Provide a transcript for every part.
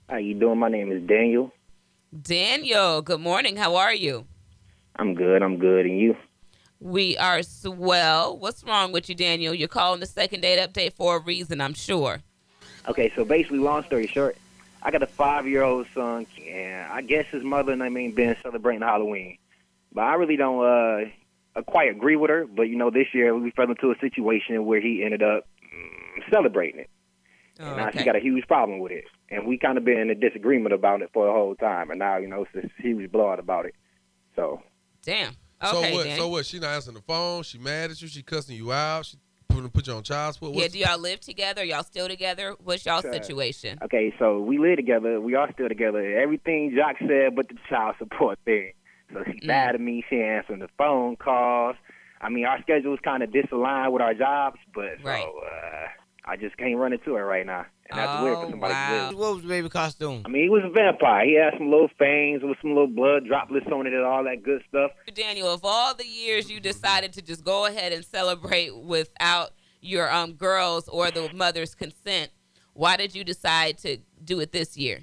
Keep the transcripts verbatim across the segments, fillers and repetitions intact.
How you doing? My name is Daniel. Daniel, good morning. How are you? I'm good. I'm good. And you? We are swell. What's wrong with you, Daniel? You're calling the second date update for a reason, I'm sure. Okay, so basically, long story short, I got a five-year-old son, and I guess his mother and I ain't been celebrating Halloween. But I really don't uh, quite agree with her. But, you know, this year we fell into a situation where he ended up mm, celebrating it. Oh, and now okay. she got a huge problem with it. And we kind of been in a disagreement about it for the whole time. And now, you know, it's a huge blowout about it. So. Damn. So Okay, what? Danny. So what? She not answering the phone. She mad at you. She cussing you out. She put, put you on child support. Yeah, What's do y'all live together? Y'all still together? What's y'all Sure. situation? Okay, so we live together. We are still together. Everything Jock said but the child support thing. So she's Mm. mad at me. She ain't answering the phone calls. I mean, our schedules kind of disaligned with our jobs, but Right. so uh, I just can't run into her right now. And that's weird for Oh, somebody wow. to live. What was the baby costume? I mean, he was a vampire. He had some little fangs with some little blood droplets on it and all that good stuff. Daniel, of all the years you decided to just go ahead and celebrate without your um girls or the mother's consent, why did you decide to do it this year?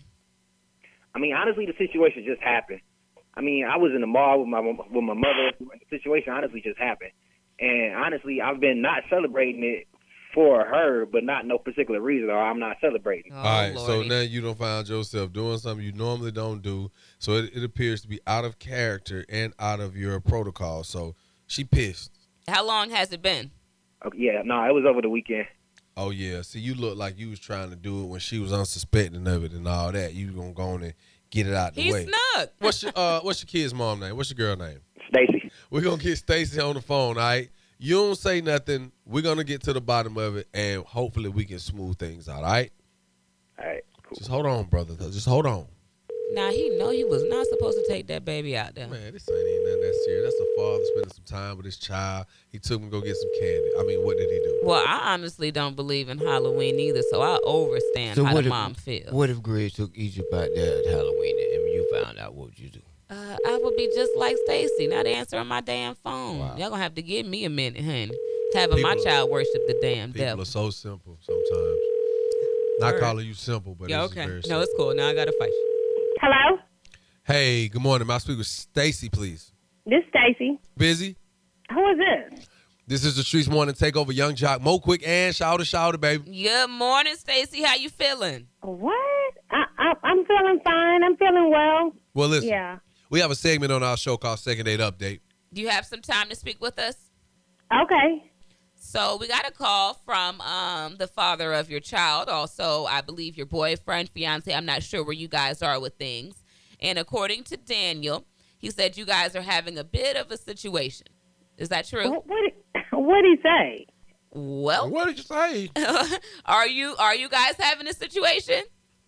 I mean, honestly, the situation just happened. I mean, I was in the mall with my with my mother. The situation honestly just happened. And honestly, I've been not celebrating it for her, but not no particular reason, or I'm not celebrating. Oh, All right, so Lordy. now you don't find yourself doing something you normally don't do. So it, it appears to be out of character and out of your protocol. So she pissed. How long has it been? Okay, yeah, no, it was over the weekend. Oh yeah. See, you look like you was trying to do it when she was unsuspecting of it and all that. You gonna go on and get it out the He way. snuck. What's your uh What's your kid's mom name? What's your girl name? Stacy. We're gonna get Stacy on the phone, all right? You don't say nothing. We're gonna get to the bottom of it and hopefully we can smooth things out, all right? All right, cool. Just hold on, brother. Just hold on. Now, he know he was not supposed to take that baby out there. Man, this ain't even nothing that serious. That's a father spending some time with his child. He took him to go get some candy. I mean, what did he do? Well, I honestly don't believe in Halloween either, so I overstand So how what the if- mom feels. What if Greg took Egypt out there at Halloween and you found out? What would you do? Uh, I would be just like Stacy, not answering my damn phone. Wow. Y'all gonna have to give me a minute, honey. Having my People- child worship the damn People devil. are so simple sometimes. Not Word. calling you simple, but Yeah, it's okay. very No, simple. it's cool. Now I gotta fight you. Hello, Hey, good morning. May I speak with Stacy, please? this is Stacy. Busy? Who is this? This is the Streets Morning Takeover. Young Jock, Mo Quick, and Shouter Shouter, baby. Good morning, Stacy. How you feeling? What? I, I, I'm feeling fine. I'm feeling well. Well, listen, Yeah. we have a segment on our show called Second Date Update. Do you have some time to speak with us? Okay. So we got a call from um, the father of your child, also I believe your boyfriend, fiance. I'm not sure where you guys are with things. And according to Daniel, he said you guys are having a bit of a situation. Is that true? What what what did he say? Well, What did you say? are you are you guys having a situation?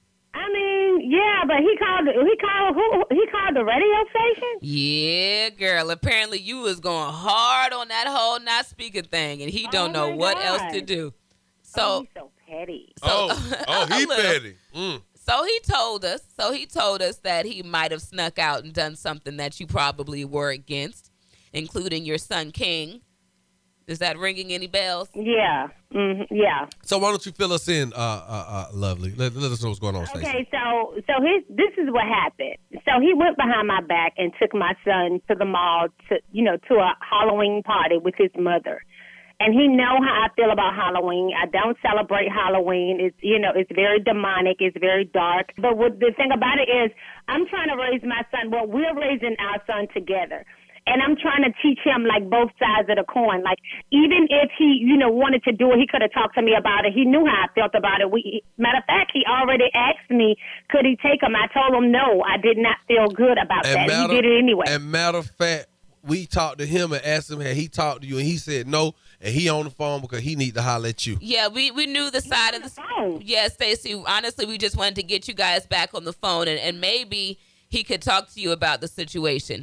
I mean, yeah, but he called. He called who? He called the radio station. Yeah, girl. Apparently you was going hard on that whole not speaking thing, and he don't Oh know my what God. else to do. oh, So, he's so petty. oh, oh, he a little. petty. Mm. so he told us. So he told us that he might have snuck out and done something that you probably were against, including your son King. Is that ringing any bells? Yeah. hmm Yeah. So why don't you fill us in, uh, uh, uh, lovely? Let, let us know what's going on, Stacey. Okay, so so his this is what happened. So he went behind my back and took my son to the mall to you know to a Halloween party with his mother. And he know how I feel about Halloween. I don't celebrate Halloween. It's you know it's very demonic. It's very dark. But what the thing about it is, I'm trying to raise my son. Well, we're raising our son together. And I'm trying to teach him, like, both sides of the coin. Like, even if he, you know, wanted to do it, he could have talked to me about it. He knew how I felt about it. We, matter of fact, he already asked me, could he take him? I told him no. I did not feel good about that. matter, he did it anyway. And matter of fact, we talked to him and asked him, had he talked to you? And he said no, and he on the phone because he need to holler at you. Yeah, we, we knew the side of the phone. Yeah, Stacey, honestly, we just wanted to get you guys back on the phone, and, and maybe he could talk to you about the situation.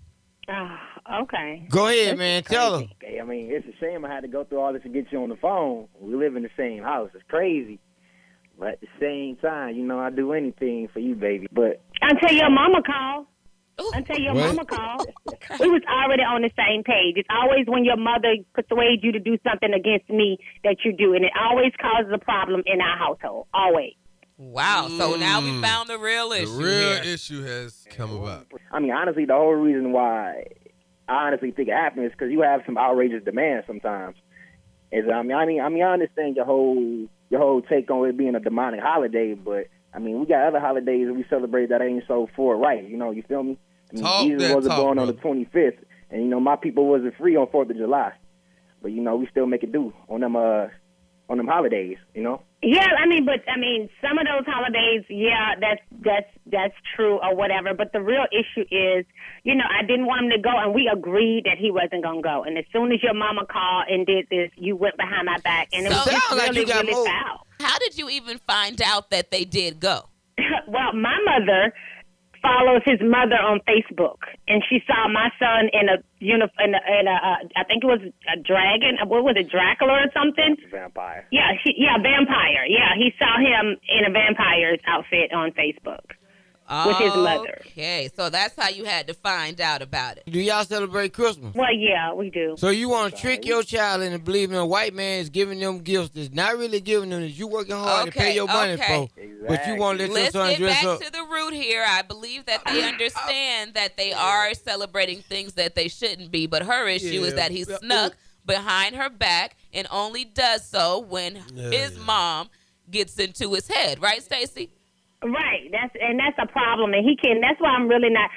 Ah, okay. Go ahead, This man. is Tell crazy. him. Okay, I mean, it's a shame I had to go through all this to get you on the phone. We live in the same house. It's crazy. But at the same time, you know, I do anything for you, baby. But Until your mama called. Ooh. Until your What? mama called. We was already on the same page. It's always when your mother persuades you to do something against me that you do. And it always causes a problem in our household. Always. Wow. So now we Mm. found the real The issue real here. issue has come about. I mean, honestly, the whole reason why I honestly think it happened is because you have some outrageous demands sometimes. Is I mean, I mean, I mean, I understand your whole your whole take on it being a demonic holiday, but I mean, we got other holidays that we celebrate that ain't so forthright. You know, you feel me? I mean, Talk Jesus that wasn't talk, born on the brother. twenty-fifth, and you know, my people wasn't free on Fourth of July, but you know, we still make it do on them uh on them holidays. You know. Yeah, I mean, but I mean, some of those holidays, yeah, that's that's that's true or whatever. But the real issue is, you know, I didn't want him to go, and we agreed that he wasn't gonna go. And as soon as your mama called and did this, you went behind my back, and it was So- just Sound like really, you got really moved. foul. How did you even find out that they did go? Well, my mother follows his mother on Facebook, and she saw my son in a uni- in a, in a uh, I think it was a dragon. What was it, Dracula or something? Vampire. Yeah, she, yeah, vampire. Yeah, he saw him in a vampire's outfit on Facebook. With his mother. Okay, so that's how you had to find out about it. Do y'all celebrate Christmas? Well, yeah, we do. So you want to trick your child into believing a white man is giving them gifts that's not really giving them, that you working hard to Okay, pay your money okay. for, but you want to let your Let's son get dress back up. to the root here. I believe that they understand that they are celebrating things that they shouldn't be, but her issue is Yeah. that he Yeah. snuck behind her back and only does so when Yeah, his yeah. mom gets into his head. Right, Stacey? Right. That's and that's a problem, and he can. That's why I'm really not.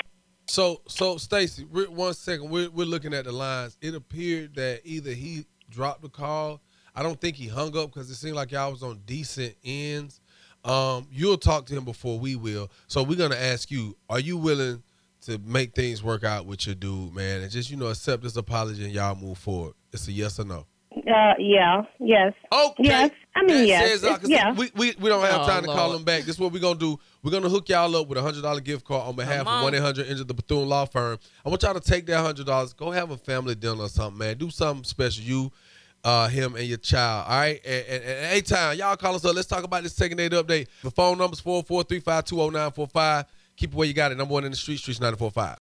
So, so Stacy, re- one second. We're we're looking at the lines. It appeared that either he dropped the call. I don't think he hung up because it seemed like y'all was on decent ends. Um, you'll talk to him before we will. So we're gonna ask you: are you willing to make things work out with your dude, man, and just you know accept this apology and y'all move forward? It's a yes or no. Uh, yeah. Yes. Okay. Yes. I mean, That yes. says, uh, 'cause Yeah. we, we, we don't have Oh, time to call Lord. him back. This is what we're going to do. We're going to hook y'all up with a one hundred dollars gift card on behalf Come of on. one eight hundred Injured the Bethune Law Firm. I want y'all to take that one hundred dollars. Go have a family dinner or something, man. Do something special. You, uh, him, and your child, all right? And, and, and anytime, y'all call us up. Let's talk about this second date update. The phone number is four four three five two oh nine four five. Keep it where you got it. Number one in the street, Streets nine four five.